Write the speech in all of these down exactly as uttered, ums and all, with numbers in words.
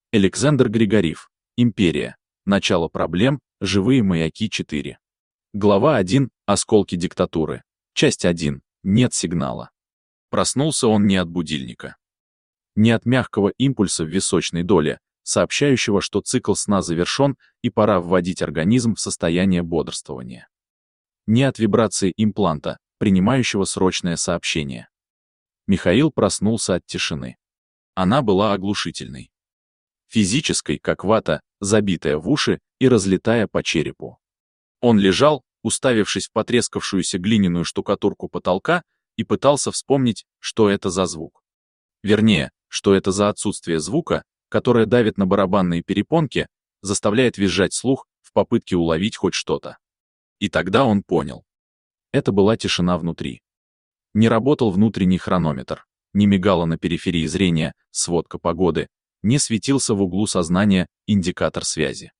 Александр Григорьев. Империя. Начало проблем. Живые маяки четыре. Глава один. Осколки диктатуры. Часть один. Нет сигнала. Проснулся он не от будильника. Не от мягкого импульса в височной доле, сообщающего, что цикл сна завершен и пора вводить организм в состояние бодрствования. Не от вибрации импланта, принимающего срочное сообщение. Михаил проснулся от тишины. Она была оглушительной. Физической, как вата, забитая в уши и разлетая по черепу. Он лежал, уставившись в потрескавшуюся глиняную штукатурку потолка, и пытался вспомнить, что это за звук. Вернее, что это за отсутствие звука, которое давит на барабанные перепонки, заставляет визжать слух в попытке уловить хоть что-то. И тогда он понял. Это была тишина внутри. Не работал внутренний хронометр, не мигала на периферии зрения сводка погоды, не светился в углу сознания индикатор связи.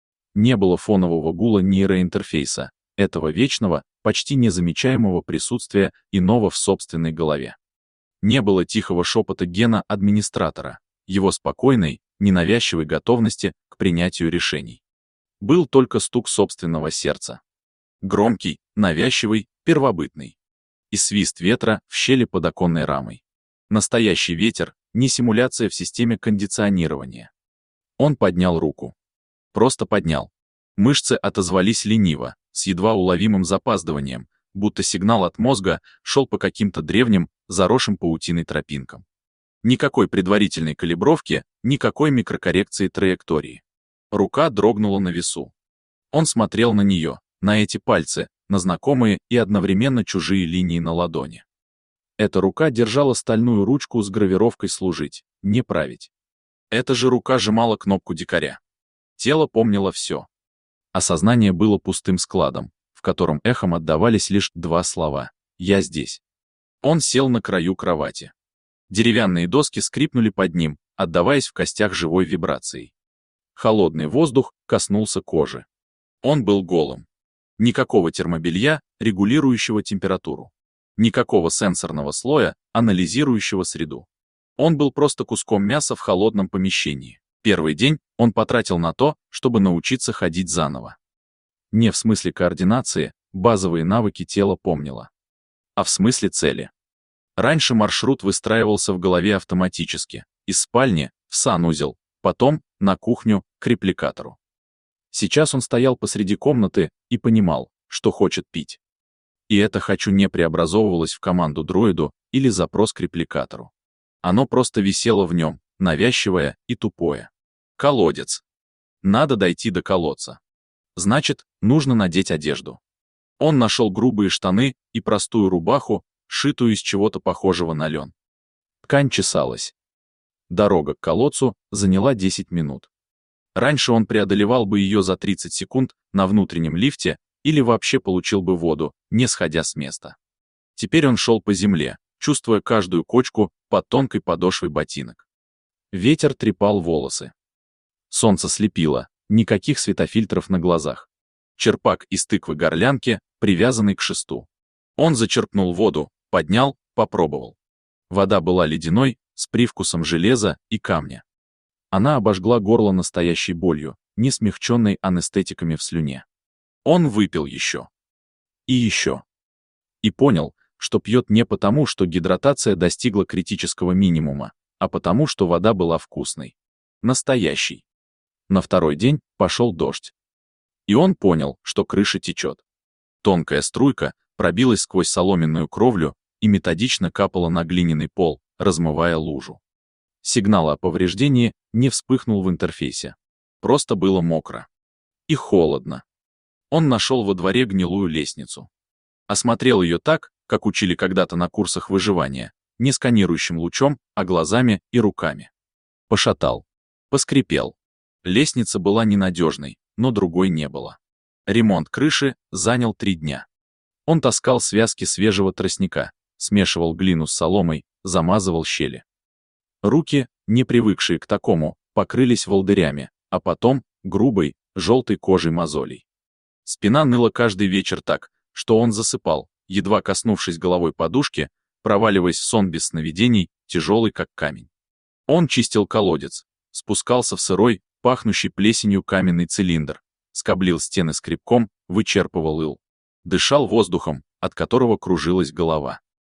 Не было фонового гула нейроинтерфейса, этого вечного, почти незамечаемого присутствия иного в собственной голове. Не было тихого шепота гена-администратора, его спокойной, ненавязчивой готовности к принятию решений. Был только стук собственного сердца. Громкий, навязчивый, первобытный. И свист ветра в щели под оконной рамой. Настоящий ветер, не симуляция в системе кондиционирования. Он поднял руку. Просто поднял. Мышцы отозвались лениво, с едва уловимым запаздыванием, будто сигнал от мозга шел по каким-то древним, заросшим паутиной тропинкам. Никакой предварительной калибровки, никакой микрокоррекции траектории. Рука дрогнула на весу. Он смотрел на нее, на эти пальцы, на знакомые и одновременно чужие линии на ладони. Эта рука держала стальную ручку с гравировкой «служить», не править. Эта же рука сжимала кнопку дикаря. Тело помнило все. А сознание было пустым складом, в котором эхом отдавались лишь два слова «Я здесь». Он сел на краю кровати. Деревянные доски скрипнули под ним, отдаваясь в костях живой вибрацией. Холодный воздух коснулся кожи. Он был голым. Никакого термобелья, регулирующего температуру. Никакого сенсорного слоя, анализирующего среду. Он был просто куском мяса в холодном помещении. Первый день он потратил на то, чтобы научиться ходить заново. Не в смысле координации, базовые навыки тело помнило, а в смысле цели. Раньше маршрут выстраивался в голове автоматически, из спальни в санузел, потом на кухню к репликатору. Сейчас он стоял посреди комнаты и понимал, что хочет пить. И это «хочу» не преобразовывалось в команду-дроиду или запрос к репликатору. Оно просто висело в нем, навязчивое и тупое. Колодец. Надо дойти до колодца. Значит, нужно надеть одежду. Он нашел грубые штаны и простую рубаху, сшитую из чего-то похожего на лен. Ткань чесалась. Дорога к колодцу заняла десять минут. Раньше он преодолевал бы ее за тридцать секунд на внутреннем лифте или вообще получил бы воду, не сходя с места. Теперь он шел по земле, чувствуя каждую кочку под тонкой подошвой ботинок. Ветер трепал волосы. Солнце слепило, никаких светофильтров на глазах. Черпак из тыквы-горлянки, привязанный к шесту. Он зачерпнул воду, поднял, попробовал. Вода была ледяной, с привкусом железа и камня. Она обожгла горло настоящей болью, не смягченной анестетиками в слюне. Он выпил еще. И еще. И понял, что пьет не потому, что гидратация достигла критического минимума, а потому, что вода была вкусной. Настоящей. На второй день пошел дождь. И он понял, что крыша течет. Тонкая струйка пробилась сквозь соломенную кровлю и методично капала на глиняный пол, размывая лужу. Сигнал о повреждении не вспыхнул в интерфейсе. Просто было мокро. И холодно. Он нашел во дворе гнилую лестницу. Осмотрел ее так, как учили когда-то на курсах выживания, не сканирующим лучом, а глазами и руками. Пошатал. Поскрипел. Лестница была ненадежной, но другой не было. Ремонт крыши занял три дня. Он таскал связки свежего тростника, смешивал глину с соломой, замазывал щели. Руки, не привыкшие к такому, покрылись волдырями, а потом грубой, желтой кожей мозолей. Спина ныла каждый вечер так, что он засыпал, едва коснувшись головой подушки, проваливаясь в сон без сновидений, тяжелый как камень. Он чистил колодец, Спускался в сырой, пахнущий плесенью каменный цилиндр, скоблил стены скребком, вычерпывал ил. Дышал воздухом, от которого кружилась голова.